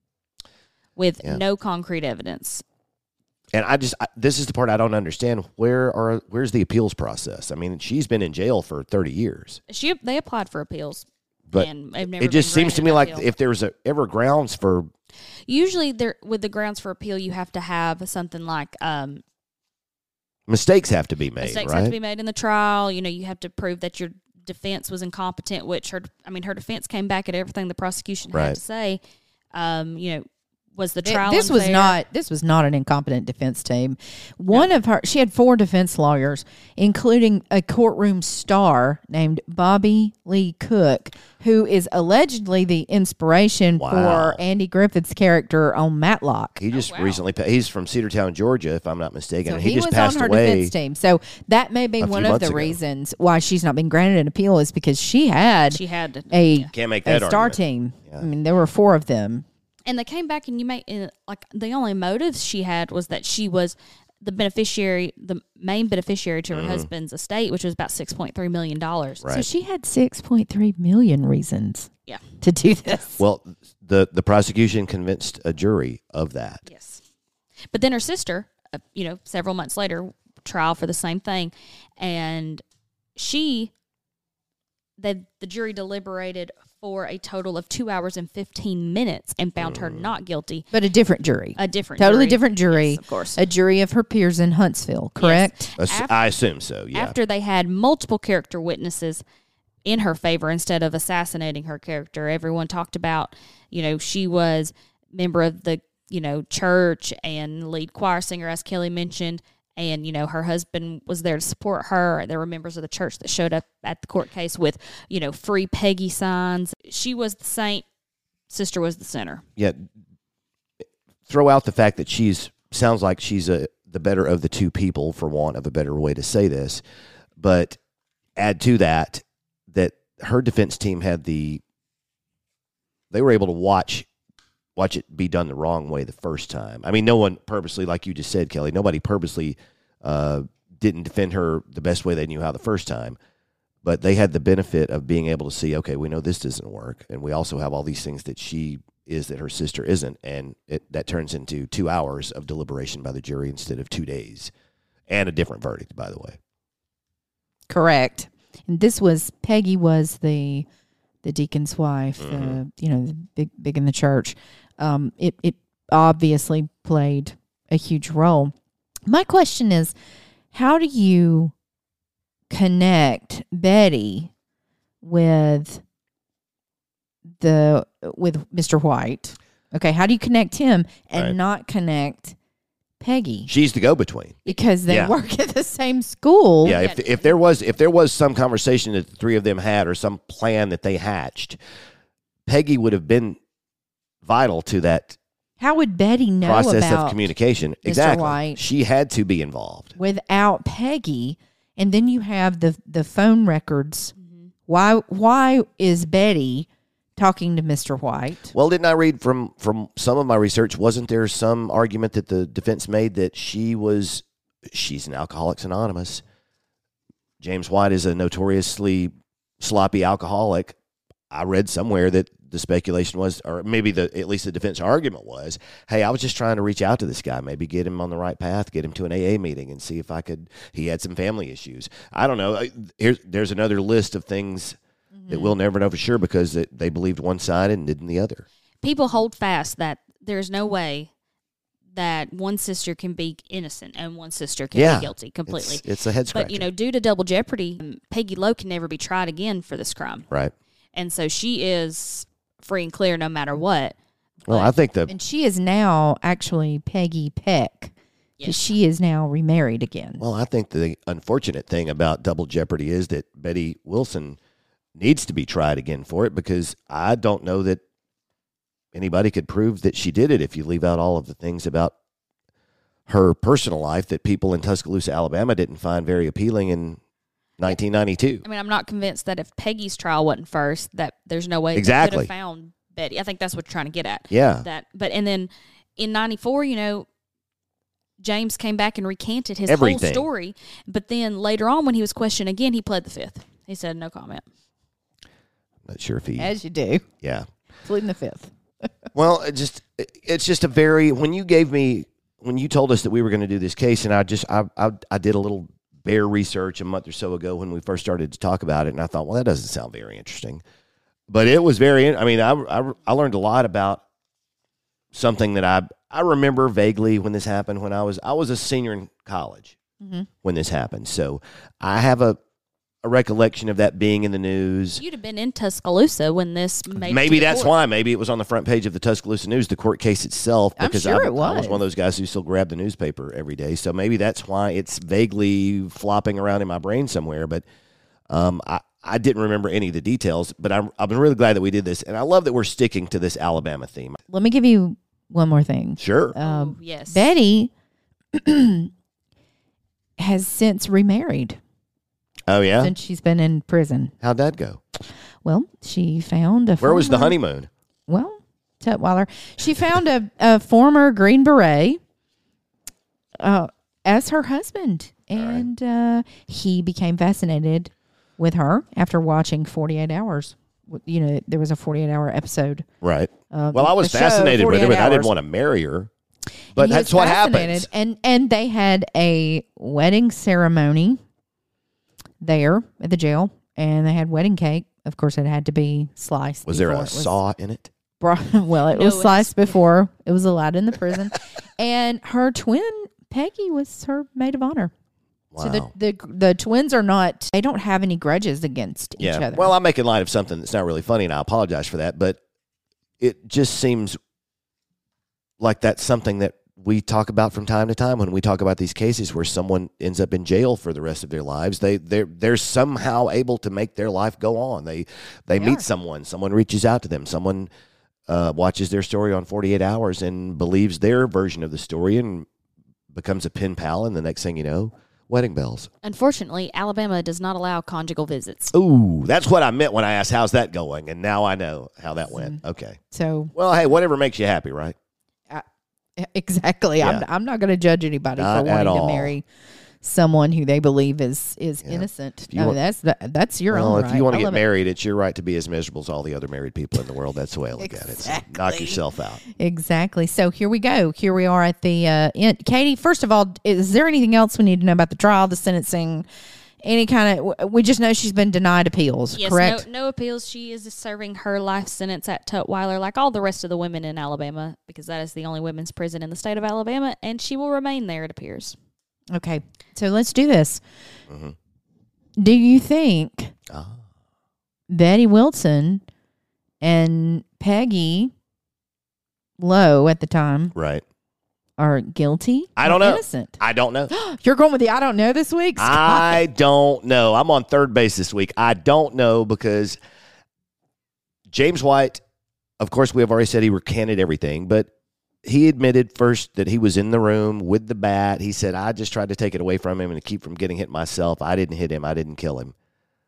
with Yeah. no concrete evidence. And I just, I, this is the part I don't understand. Where are, where's the appeals process? I mean, she's been in jail for thirty years. She They applied for appeals, But and they've never it just been seems to granted me an like appeal. if there was a, ever grounds for, Usually, there with the grounds for appeal, you have to have something like um, mistakes have to be made, mistakes right? have to be made in the trial. You know, you have to prove that your defense was incompetent, which her, I mean, her defense came back at everything the prosecution Right. had to say. Um, you know, was the Th- trial This was unfair? not this was not an incompetent defense team. One of her she had four defense lawyers, including a courtroom star named Bobby Lee Cook, who is allegedly the inspiration Wow. for Andy Griffith's character on Matlock. He just wow. recently, pa- he's from Cedartown, Georgia, if I'm not mistaken. So and he, he, just was passed on her away. defense team. So that may be a one few of the months ago. reasons why she's not been granted an appeal is because she had She had to, a yeah. Can't make a that star argument. team. Yeah. I mean, there were four of them. And they came back, and you make uh, like the only motives she had was that she was the beneficiary, the main beneficiary to her husband's estate, which was about six point three million dollars. Right. So she had six point three million reasons Yeah. to do this. Well, the, the prosecution convinced a jury of that. Yes. But then her sister, uh, you know, several months later, trial for the same thing, and she, the the jury deliberated for a total of two hours and fifteen minutes and found her not guilty. But a different jury. A different, Totally jury. different jury. Yes, of course. A jury of her peers in Huntsville, correct? Ass- Af- I assume so, yeah. After they had multiple character witnesses in her favor instead of assassinating her character, everyone talked about, you know, she was member of the, you know, church and lead choir singer, as Kelly mentioned. And, you know, her husband was there to support her. There were members of the church that showed up at the court case with, you know, free Peggy signs. She was the saint. Sister was the sinner. yeah, throw out the fact that she's sounds like she's a the better of the two people, for want of a better way to say this, but add to that that her defense team had the they were able to watch watch it be done the wrong way the first time. I mean, no one purposely, like you just said, Kelly, nobody purposely uh, didn't defend her the best way they knew how the first time. But they had the benefit of being able to see, okay, we know this doesn't work, and we also have all these things that she is that her sister isn't, and it, that turns into two hours of deliberation by the jury instead of two days, and a different verdict, by the way. Correct. And this was Peggy was the the deacon's wife, Mhm. uh, you know, the big big in the church. Um, it it obviously played a huge role. My question is, how do you connect Betty with the with Mister White? Okay, how do you connect him and Right. not connect Peggy? She's the go-between. Because they Yeah. work at the same school. Yeah, if if there was if there was some conversation that the three of them had or some plan that they hatched, Peggy would have been vital to that How would Betty know process about of communication. Mister Exactly. White? She had to be involved. without Peggy? And then you have the the phone records. Mm-hmm. Why why is Betty talking to Mister White? Well, didn't I read from from some of my research? Wasn't there some argument that the defense made that she was she's an Alcoholics Anonymous? James White is a notoriously sloppy alcoholic. I read somewhere that the speculation was, or maybe the at least the defense argument was, hey, I was just trying to reach out to this guy, maybe get him on the right path, get him to an A A meeting, and see if I could. He had some family issues. I don't know. Here's there's another list of things that we'll never know for sure because it, they believed one side and didn't the other. People hold fast that there's no way that one sister can be innocent and one sister can Yeah. be guilty completely. It's, it's a head scratcher. But, you know, due to double jeopardy, um, Peggy Lowe can never be tried again for this crime. right. And so she is free and clear no matter what. Well, I think the And she is now actually Peggy Peck. Because Yes. she is now remarried again. well, I think the unfortunate thing about double jeopardy is that Betty Wilson needs to be tried again for it because I don't know that anybody could prove that she did it if you leave out all of the things about her personal life that people in Tuscaloosa, Alabama didn't find very appealing in nineteen ninety-two. I mean, I'm not convinced that if Peggy's trial wasn't first, that there's no way they Exactly. could have found Betty. I think that's what you're trying to get at. Yeah. That, but and then in ninety-four, you know, James came back and recanted his Everything. whole story. But then later on, when he was questioned again, he pled the fifth. He said no comment. Not sure if he, As you do. yeah. Pleading the fifth. Well, it just it's just a very when you gave me when you told us that we were going to do this case, and I just I, I I did a little bear research a month or so ago when we first started to talk about it, and I thought, well, that doesn't sound very interesting, but it was very. I mean, I I, I learned a lot about something that I I remember vaguely when this happened when I was I was a senior in college Mhm. when this happened, so I have a a recollection of that being in the news. You'd have been in Tuscaloosa when this made Maybe it to the that's court. why. Maybe it was on the front page of the Tuscaloosa News, the court case itself. I'm Because sure I, it was. I was one of those guys who still grabbed the newspaper every day. So maybe that's why it's vaguely flopping around in my brain somewhere. But um, I, I didn't remember any of the details. But I'm, I'm really glad that we did this. And I love that we're sticking to this Alabama theme. Let me give you one more thing. Sure. Um, Oh, yes. Betty has since remarried Oh, yeah? since she's been in prison. How'd that go? Well, she found a Where was the former- honeymoon? Well, Tutwiler. She found a, a former Green Beret uh, as her husband. And uh, he became fascinated with her after watching forty-eight hours. You know, there was a forty-eight hour episode. Right. of Well, I was the show, fascinated with her, but forty-eight I didn't hours. want to marry her. But And he that's was what fascinated. happens. And and they had a wedding ceremony there at the jail, and they had wedding cake. Of course, it had to be sliced. Was there before a it was saw in it? brought- well, it No, was it's- sliced before it was allowed in the prison. And her twin Peggy was her maid of honor. Wow. So the, the the twins are not. They don't have any grudges against each Yeah. other. Well, I'm making light of something that's not really funny, and I apologize for that. But it just seems like that's something that we talk about from time to time when we talk about these cases where someone ends up in jail for the rest of their lives. They they're they're somehow able to make their life go on. They they, They meet are. someone. Someone reaches out to them. Someone uh, watches their story on forty-eight hours and believes their version of the story and becomes a pen pal. And the next thing you know, wedding bells. Unfortunately, Alabama does not allow conjugal visits. Ooh, that's what I meant when I asked, how's that going? And now I know how that went. Okay. so Well, hey, whatever makes you happy, right? exactly. I'm Yeah. I'm not going to judge anybody Not for at wanting to all. marry someone who they believe is is Yeah. innocent. you I mean, want- that's that, that's your well, own if right. you want I to get love it. married, it's your right to be as miserable as all the other married people in the world. That's the way I look at it. So knock Exactly. yourself out. Exactly. So here we go. Here we are at the uh, end. Katie, first of all, is there anything else we need to know about the trial, the sentencing, any kind of? We just know she's been denied appeals. Yes, correct? no, no appeals. She is serving her life sentence at Tutwiler, like all the rest of the women in Alabama, because that is the only women's prison in the state of Alabama, and she will remain there, it appears. Okay. So let's do this. Mhm. Do you think Ah. Betty Wilson and Peggy Lowe at the time Right. are guilty? I or don't know. Innocent. I don't know. You're going with the I don't know this week? Scott? I don't know. I'm on third base this week. I don't know because James White, of course, we have already said he recanted everything, but he admitted first that he was in the room with the bat. He said, I just tried to take it away from him and keep from getting hit myself. I didn't hit him. I didn't kill him.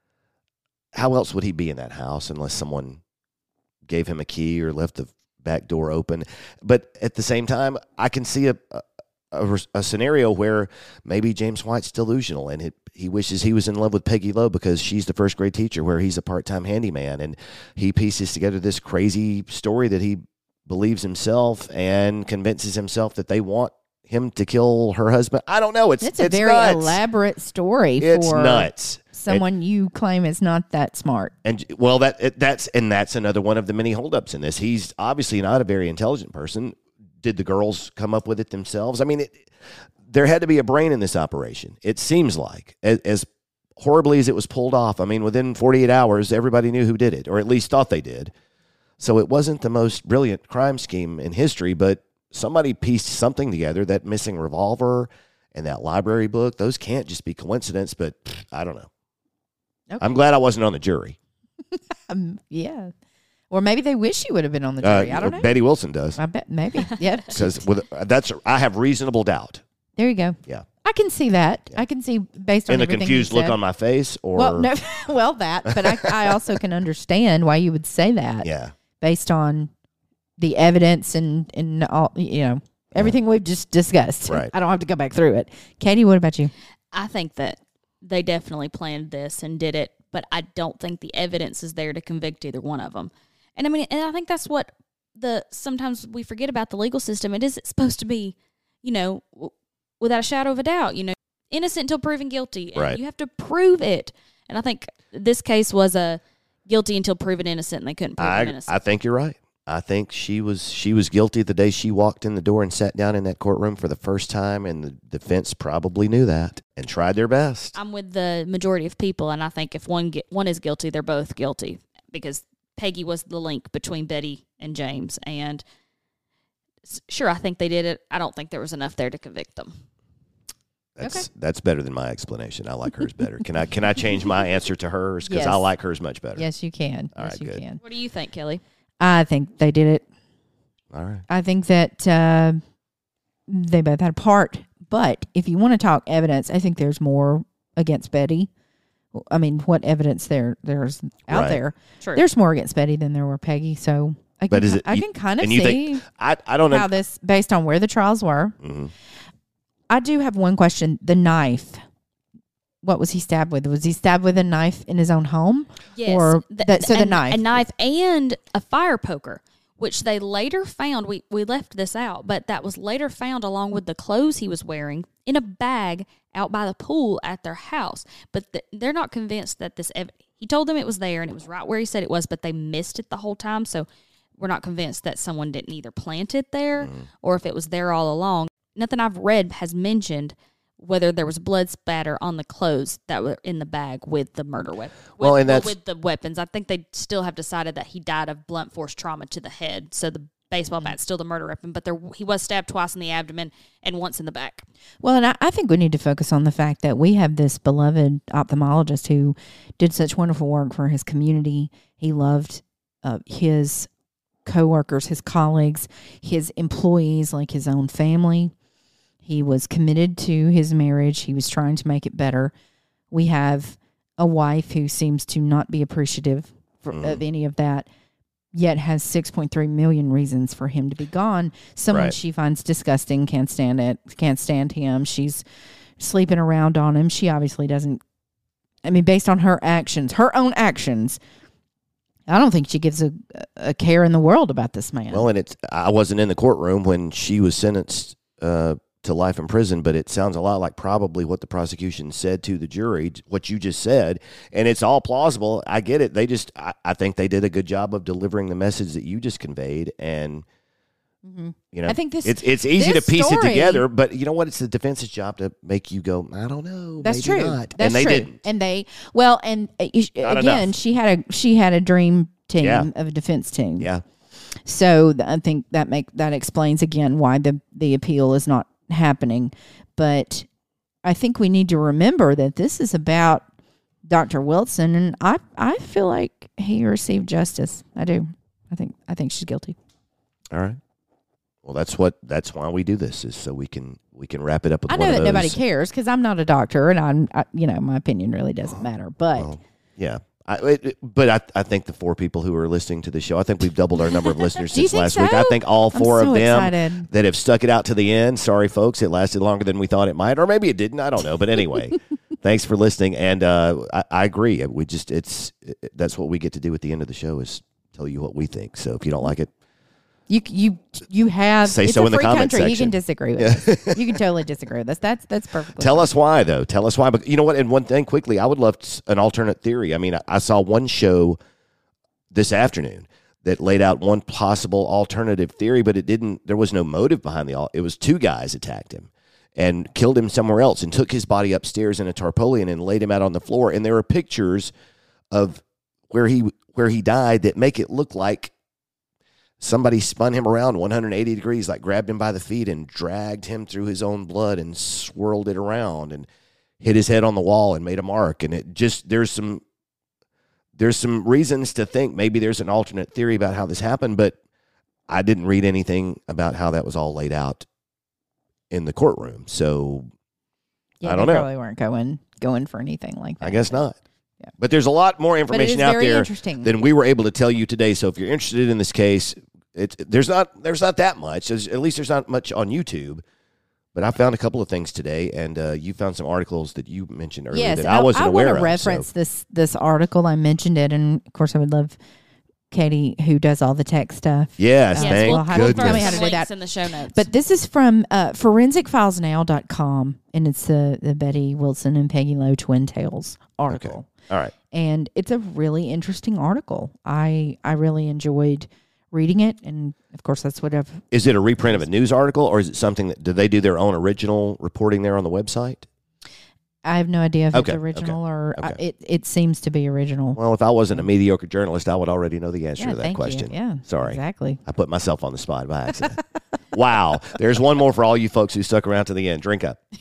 How else would he be in that house unless someone gave him a key or left the back door open? But at the same time, I can see a, a, a, a scenario where maybe James White's delusional and it, he wishes he was in love with Peggy Lowe because she's the first grade teacher where he's a part-time handyman. And he pieces together this crazy story that he believes himself and convinces himself that they want him to kill her husband. I don't know. It's It's a it's very nuts. elaborate story It's for nuts. someone you claim is not that smart. And well, that it- that's and that's another one of the many holdups in this. He's obviously not a very intelligent person. Did the girls come up with it themselves? I mean, it, there had to be a brain in this operation. It seems like as, as horribly as it was pulled off. I mean, within forty-eight hours, everybody knew who did it, or at least thought they did. So it wasn't the most brilliant crime scheme in history, but somebody pieced something together. That missing revolver and that library book, those can't just be coincidence. But pff, I don't know. Okay. I'm glad I wasn't on the jury. Um, yeah. Or maybe they wish you would have been on the jury. Uh, I don't know. Betty Wilson does. I bet maybe. Yeah. Because with that's I have reasonable doubt. There you go. Yeah. I can see that. I can see based on In the everything confused you look said. on my face, or Well, no, well that, but I, I also can understand why you would say that yeah, based on the evidence and and all you know everything we've just discussed. Right. I don't have to go back through it. Katie, what about you? I think that they definitely planned this and did it, but I don't think the evidence is there to convict either one of them. And I mean, and I think that's what the sometimes we forget about the legal system. It is supposed to be, you know, w- without a shadow of a doubt, you know, innocent until proven guilty. And Right. you have to prove it. And I think this case was a guilty until proven innocent, and they couldn't prove him I innocent. I think you're right. I think she was she was guilty the day she walked in the door and sat down in that courtroom for the first time, and the defense probably knew that and tried their best. I'm with the majority of people, and I think if one get, one is guilty, they're both guilty because Peggy was the link between Betty and James. And sure, I think they did it. I don't think there was enough there to convict them. That's Okay. that's better than my explanation. I like hers better. Can I can I change my answer to hers because Yes. I like hers much better? Yes, you can. All yes, right, you good. can. What do you think, Kelly? I think they did it. All right. I think that uh, they both had a part. But if you want to talk evidence, I think there's more against Betty. I mean, what evidence there there's out Right. there? True. There's more against Betty than there were Peggy. So I can, But is it- I you- can kind of and you see think I I don't how know. this, based on where the trials were. Mhm. I do have one question. The knife. What was he stabbed with? Was he stabbed with a knife in his own home? Yes. Or th- that- so the a- knife. A knife and a fire poker, which they later found. We, we left this out, but that was later found along with the clothes he was wearing in a bag out by the pool at their house. But th- they're not convinced that this, ev- he told them it was there and it was right where he said it was, but they missed it the whole time. So we're not convinced that someone didn't either plant it there Mm. or if it was there all along. Nothing I've read has mentioned whether there was blood spatter on the clothes that were in the bag with the murder weapon. Well, and with, that's- with the weapons. I think they still have decided that he died of blunt force trauma to the head. So the baseball bat's still the murder weapon, but there he was stabbed twice in the abdomen and once in the back. Well, and I, I think we need to focus on the fact that we have this beloved ophthalmologist who did such wonderful work for his community. He loved uh, his coworkers, his colleagues, his employees, like his own family. He was committed to his marriage. He was trying to make it better. We have a wife who seems to not be appreciative for, Mm. of any of that, yet has six point three million reasons for him to be gone. Someone Right. she finds disgusting, can't stand it, can't stand him. She's sleeping around on him. She obviously doesn't, I mean, based on her actions, her own actions, I don't think she gives a, a care in the world about this man. Well, and it's I wasn't in the courtroom when she was sentenced uh, to life in prison, but it sounds a lot like probably what the prosecution said to the jury, what you just said, and it's all plausible. I get it. They just, I, I think they did a good job of delivering the message that you just conveyed, and Mhm. you know, I think this- it's it's easy this to piece story- it together, but you know what? It's the defense's job to make you go, I don't know, That's maybe true. not, That's and they true. didn't. And they well, and uh, you- Not again, enough. she had a she had a dream team Yeah. of a defense team. Yeah, So th- I think that make that explains again why the the appeal is not happening. But I think we need to remember that this is about Doctor Wilson, and I I feel like he received justice. I do. I think I think she's guilty. all right. Well, that's what that's why we do this, is so we can we can wrap it up with I one know of that nobody those. cares because I'm not a doctor, and I'm I, you know my opinion really doesn't matter. But Well, yeah. I, it, it- but I, I think the four people who are listening to the show, I think we've doubled our number of listeners Do you since think last week. so? I think all I'm four so of them excited. that have stuck it out to the end. Sorry, folks, it lasted longer than we thought it might, or maybe it didn't. I don't know. But anyway, thanks for listening. And uh, I, I agree. We just it's it, that's what we get to do at the end of the show is tell you what we think. So if you don't like it, You you you have Say it's so a in the free comment country. You section. can disagree with us. You can totally disagree with us. That's that's perfectly. tell us why, though. Tell us why. But you know what? And one thing quickly, I would love s- an alternate theory. I mean, I, I saw one show this afternoon that laid out one possible alternative theory, but it didn't. There was no motive behind the. al- It was two guys attacked him and killed him somewhere else and took his body upstairs in a tarpaulin and laid him out on the floor. And there are pictures of where he where he died that make it look like somebody spun him around one hundred eighty degrees, like grabbed him by the feet and dragged him through his own blood and swirled it around and hit his head on the wall and made a mark. And it just, there's some, there's some reasons to think maybe there's an alternate theory about how this happened, but I didn't read anything about how that was all laid out in the courtroom. So Yeah, I don't they know. Probably weren't going going for anything like that. I guess not. Yeah. But there's a lot more But it is information out very there interesting. than we were able to tell you today. So if you're interested in this case, it's there's not there's not that much. There's, at least there's not much on YouTube. But I found a couple of things today, and uh, you found some articles that you mentioned earlier Yes, that and I wasn't I aware want of. to reference so- this this article. I mentioned it, and of course, I would love Katie, who does all the tech stuff. Yes, Yes, thank we'll have to goodness. tell me how to do links that. in the show notes. But this is from uh, forensic files now dot com, and it's the, the Betty Wilson and Peggy Lowe Twin Tails article. All right. And it's a really interesting article. I I really enjoyed reading it. And of course, that's what I've. Is it a reprint of a news article, or is it something that, do they do their own original reporting there on the website? I have no idea if Okay, it's original okay, or okay. I, it. It seems to be original. Well, if I wasn't a mediocre journalist, I would already know the answer yeah, to that thank question. You. Yeah, Sorry. exactly. I put myself on the spot by accident. Wow. There's one more for all you folks who stuck around to the end. Drink up.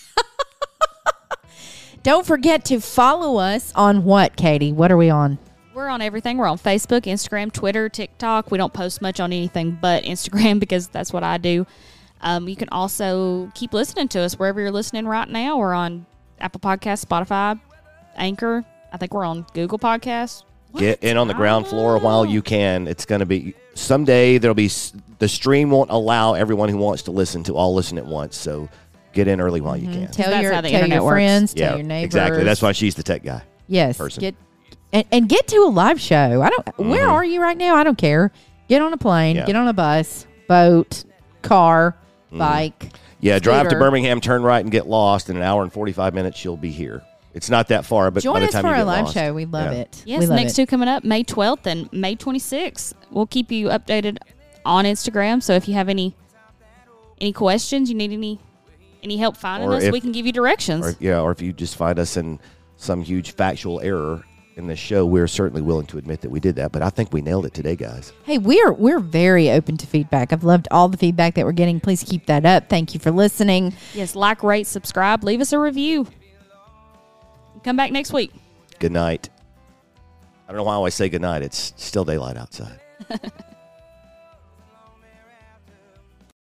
Don't forget to follow us on what, Katie? What are we on? We're on everything. We're on Facebook, Instagram, Twitter, TikTok. We don't post much on anything but Instagram because that's what I do. Um, you can also keep listening to us wherever you're listening right now. We're on Apple Podcasts, Spotify, Anchor. I think we're on Google Podcasts. Get in on the ground floor while you can. It's going to be someday. There'll be the stream won't allow everyone who wants to listen to all listen at once. So get in early while you can. Tell That's your how the tell internet your works. friends, Yeah, tell your neighbors. exactly. That's why she's the tech guy. Yes, person. get and, and get to a live show. I don't. Where Mhm. are you right now? I don't care. Get on a plane. Yeah. Get on a bus, boat, car, Mhm. bike. Yeah, drive to Scooter. Birmingham, turn right, and get lost. In an hour and forty-five minutes, you'll be here. It's not that far, but Join by the us time for you our get live lost, show. We love yeah. it. Yes, we love next it. two coming up, May twelfth and May twenty-sixth. We'll keep you updated on Instagram. So if you have any any questions, you need any any help finding Or us, if- we can give you directions. Or, yeah, or if you just find us in some huge factual error in this show, we're certainly willing to admit that we did that. But I think we nailed it today, guys. Hey, we're we're very open to feedback. I've loved all the feedback that we're getting. Please keep that up. Thank you for listening. Yes, like, rate, subscribe, leave us a review. Come back next week. Good night. I don't know why I always say good night. It's still daylight outside.